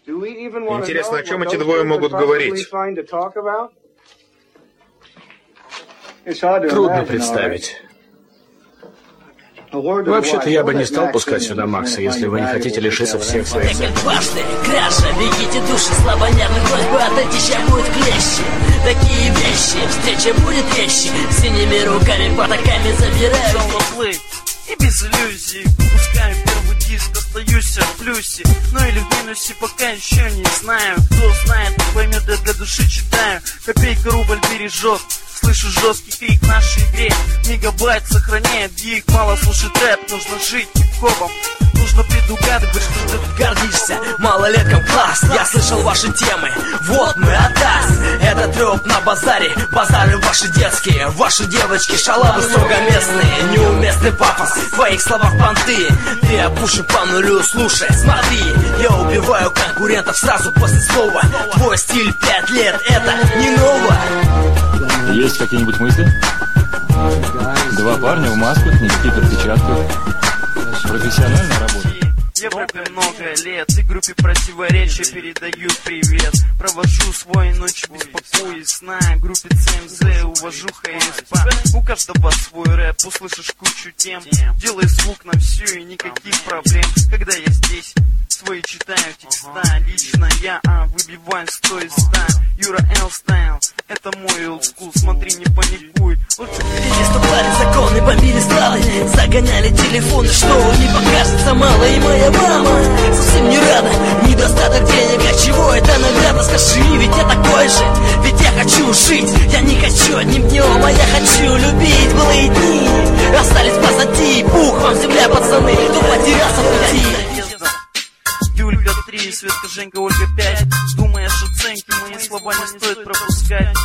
Интересно, о чем эти двое могут говорить? Трудно представить. Вообще-то я бы не стал пускать сюда Макса, если вы не хотите лишиться всех своих целей. Кряша, бегите души, слабонервных просьбы отойти, ща будет клещи. Такие вещи, встреча будет вещи. Синими руками, потаками забираю плей. И без иллюзий, пускаю первый диск, остаюсь в плюсе. Ну или в минусе, пока еще не знаю. Кто знает, поймет, я для души читаю. Копейка рубль бережет. Слышу жесткий крик в нашей игре. Мегабайт сохраняет гиг. Мало слушать рэп, нужно жить хип-хопом. Нужно предугадывать, что ты гордишься. Малолеткам класс, я слышал ваши темы. Вот мы атас. Это трэп на базаре. Базары ваши детские. Ваши девочки шалавы строго местные. Неуместный пафос, в твоих словах понты. Ты опуши по нулю, слушай, смотри. Я убиваю конкурентов сразу после слова. Твой стиль 5 лет, это не ново. Есть какие-нибудь мысли? Два парня в масках, никаких отпечатков. Профессиональная работа. Я в рэпе много лет, и группе противоречия передаю привет. Провожу свой ночь без покоя и сна. Группе ЦМЗ увожу ХСП. У каждого свой рэп, услышишь кучу тем. Делай звук на всю и никаких проблем. Когда я здесь, свои читаю текста. Лично я выбиваю 100 из 100. Юра Л стайл, это мой олдскул, смотри, не паникуй. Переступали законы, бомбили страны, загоняли телефоны, что не покажется мало. И моя мама совсем не рада. Недостаток денег, а чего это награда? Скажи, ведь я такой же, ведь я хочу жить. Я не хочу одним днем, а я хочу любить. Былые дни остались позади. Пух вам земля, пацаны, кто потерялся в пути. Юлька 3, Светка, Женька, Ольга 5. Думаешь, оценки, мои слова не стоит пропускать.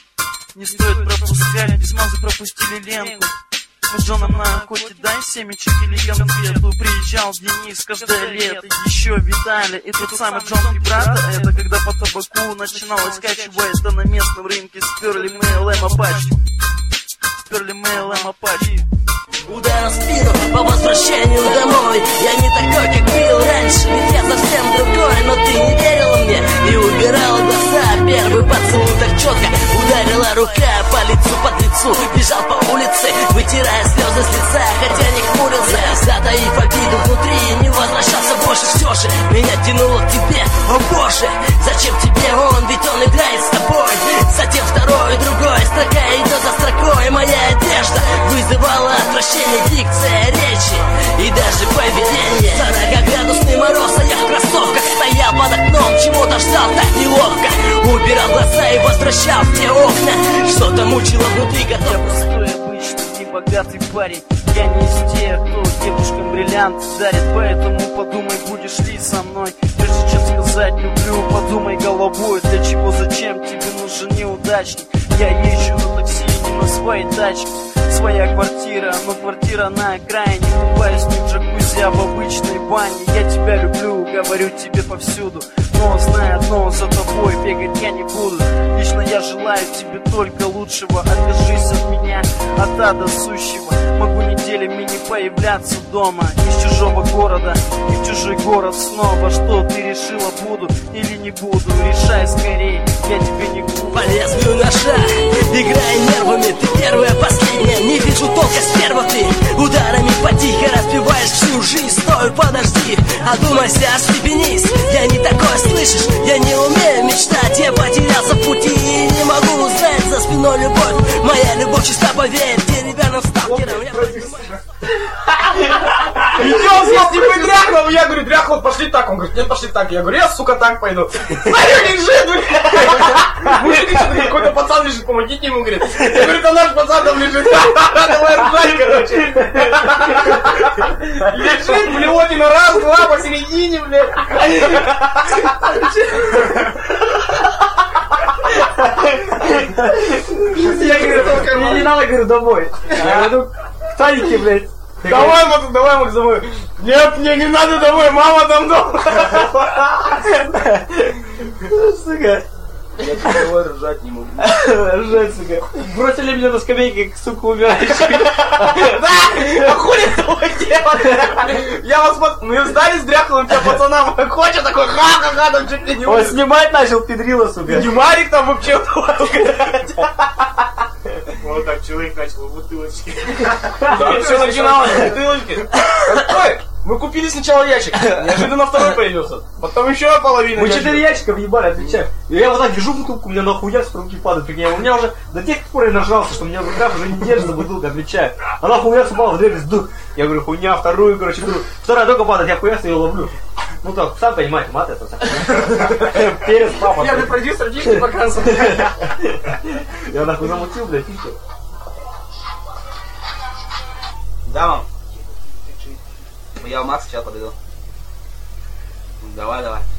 Не стоит пропускать, без мазы пропустили ленту. Мы с Джоном на охоте, дай семечек или конфету. Приезжал Денис каждое лето, еще Виталий и тот самый Джон и брата. Это когда по табаку начиналось качивать, да на местном рынке сперли мы ЛМ-апачи. Сперли мы ЛМ-апачи. Удар в спину по возвращению домой. Я не такой, как был раньше, ведь я совсем другой. Но ты не верила мне и убирала глаза. Первый поцелуй так четко ударила рука по лицу, бежал по улице, вытирая слезы с лица. Хотя не хмурился, затаив обиду внутри, не возвращался больше. Все же меня тянуло к тебе, о боже. Зачем тебе он, ведь он играет с тобой. Затем второй, другой, строка идет за строкой. Моя одежда вызывала отвращение, дикция речи и даже поведение. 40-градусный мороз, а я в кроссовках стоял под окном, чего-то ждал так неловко. Убирал глаза и возвращал в те окна. Что-то мучило внутри, готов. Я простой, обычный, небогатый парень. Я не из тех, кто девушкам бриллианты дарит. Поэтому подумай, будешь ли со мной. Прежде чем сказать люблю, подумай головой. Для чего, зачем тебе нужен неудачник? Я езжу на такси, не на своей тачке. Своя квартира, но квартира на окраине. Купаюсь не в джакузи, а в обычной бане. Я тебя люблю, говорю тебе повсюду. Но знай одно, за тобой бегать я не буду. Лично я желаю тебе только лучшего. Откажись от меня, от ада сущего. Могу неделями не появляться дома. Из чужого города и в чужой город снова. Что ты решила, буду или не буду? Решай скорее, я тебе не буду. По лезвию ножа, играя нервами. Ты первая, последняя, не вижу толка сперва. Ты ударами потихо разбиваешь всю жизнь. Стой, подожди, одумайся, остепенись. Я не такой, слышишь, я не умею мечтать. Я потерялся в пути и не могу узнать за спиной любовь. Моя любовь чиста, поверь, деревянным сталкером. Идем здесь типа дряхлого. Я говорю, дряхлов, пошли так. Он говорит, нет, пошли так. Я говорю, я, сука, так пойду. Смотрю, лежит, блядь. Какой-то пацан лежит, помогите ему, говорит. Я говорю, это наш пацан там лежит. Давай ржать, короче. Лежит, блевотина, раз, два, посередине, блядь. Я говорю, мне не надо, говорю, домой. Я говорю, к Танике, блядь. Давай, Макс, домой. Нет, мне не надо домой, мама там дома. Сука. Я тебе ржать не могу. Жесть, сука. Бросили меня на скамейке, сука, умирающий. Да! А хули такое делать? Я вас мы сдали с дряхлым тебя пацанам. Хочет такой ха-ха-ха, там чуть ли не Он снимать начал, педрила, сука. Димарик там вообще Вот так человек начал в бутылочке. Да, все начиналось с бутылочки. Какой? Мы купили сначала ящик, неожиданно второй появился. Потом еще половина. Мы 4 ящика въебали, отвечаю. И я вот так держу бутылку, у меня нахуя с руки падает. Прикинь, у меня уже до тех пор я нажрался, что у меня в руках уже не держится бутылка, отвечаю. Она хуя упала в дверь, сдух. Я говорю, хуйня, вторую, короче, беру. Вторая только падает, я хуя ее ловлю. Ну так, сам понимаете, мат это. Перец, папа. Я ты продюсер, дичь показываю. Я нахуй замутил, блядь, фишки. Да, мам. Я в Макс сейчас подойду. Давай.